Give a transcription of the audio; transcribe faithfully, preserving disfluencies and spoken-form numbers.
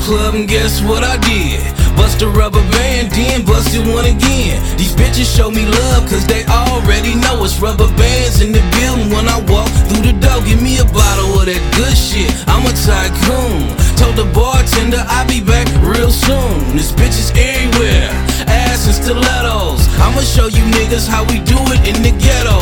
club and guess what I did? Bust a rubber band, then busted one again. These bitches show me love cause they already know it's rubber bands in the building. When I walk through the door, give me a bottle of that good shit, I'm a tycoon. Told the bartender I'll be back real soon. This bitch is everywhere, ass and stilettos. I'ma show you niggas how we do it in the ghetto.